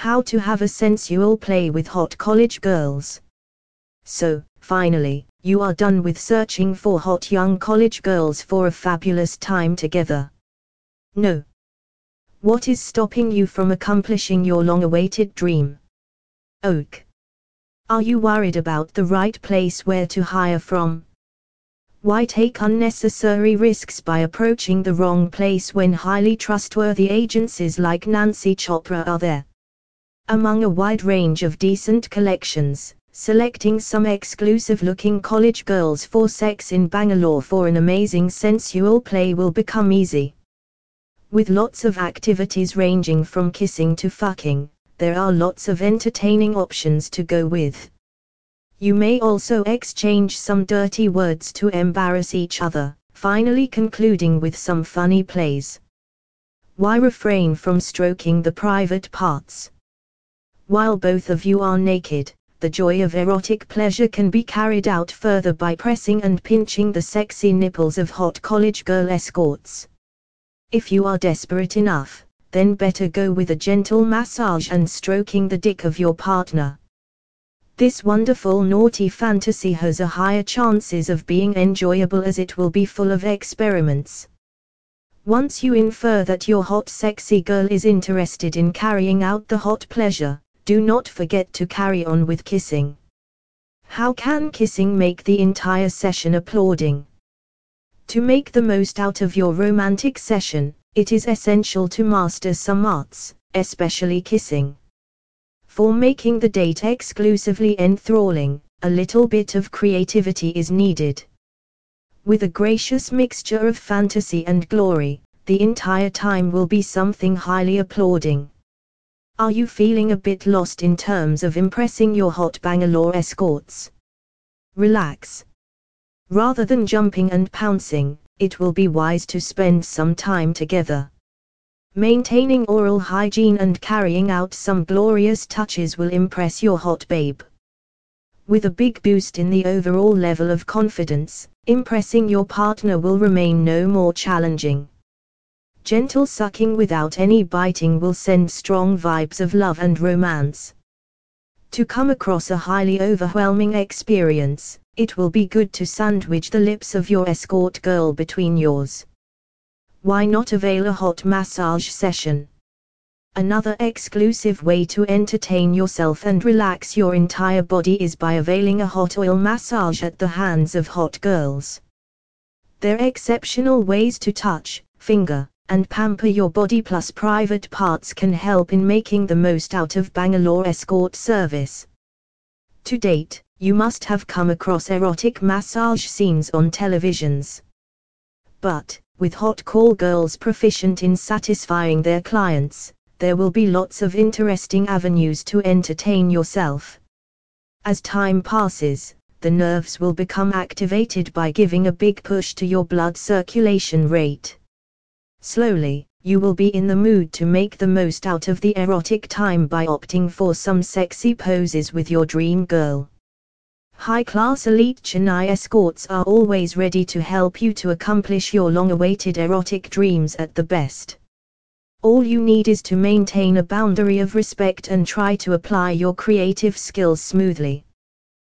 How to have a sensual play with hot college girls. So, finally, you are done with searching for hot young college girls for a fabulous time together. No. What is stopping you from accomplishing your long-awaited dream? Oak. Are you worried about the right place where to hire from? Why take unnecessary risks by approaching the wrong place when highly trustworthy agencies like Nancy Chopra are there? Among a wide range of decent collections, selecting some exclusive-looking college girls for sex in Bangalore for an amazing sensual play will become easy. With lots of activities ranging from kissing to fucking, there are lots of entertaining options to go with. You may also exchange some dirty words to embarrass each other, finally concluding with some funny plays. Why refrain from stroking the private parts? While both of you are naked, the joy of erotic pleasure can be carried out further by pressing and pinching the sexy nipples of hot college girl escorts. If you are desperate enough, then better go with a gentle massage and stroking the dick of your partner. This wonderful naughty fantasy has a higher chances of being enjoyable as it will be full of experiments. Once you infer that your hot sexy girl is interested in carrying out the hot pleasure, do not forget to carry on with kissing. How can kissing make the entire session applauding? To make the most out of your romantic session, it is essential to master some arts, especially kissing. For making the date exclusively enthralling, a little bit of creativity is needed. With a gracious mixture of fantasy and glory, the entire time will be something highly applauding. Are you feeling a bit lost in terms of impressing your hot Bangalore escorts? Relax. Rather than jumping and pouncing, it will be wise to spend some time together. Maintaining oral hygiene and carrying out some glorious touches will impress your hot babe. With a big boost in the overall level of confidence, impressing your partner will remain no more challenging. Gentle sucking without any biting will send strong vibes of love and romance. To come across a highly overwhelming experience, it will be good to sandwich the lips of your escort girl between yours. Why not avail a hot massage session? Another exclusive way to entertain yourself and relax your entire body is by availing a hot oil massage at the hands of hot girls. Their exceptional ways to touch, finger, and pamper your body plus private parts can help in making the most out of Bangalore escort service. To date, you must have come across erotic massage scenes on televisions. But, with hot call girls proficient in satisfying their clients, there will be lots of interesting avenues to entertain yourself. As time passes, the nerves will become activated by giving a big push to your blood circulation rate. Slowly, you will be in the mood to make the most out of the erotic time by opting for some sexy poses with your dream girl. High-class elite Chennai escorts are always ready to help you to accomplish your long-awaited erotic dreams at the best. All you need is to maintain a boundary of respect and try to apply your creative skills smoothly.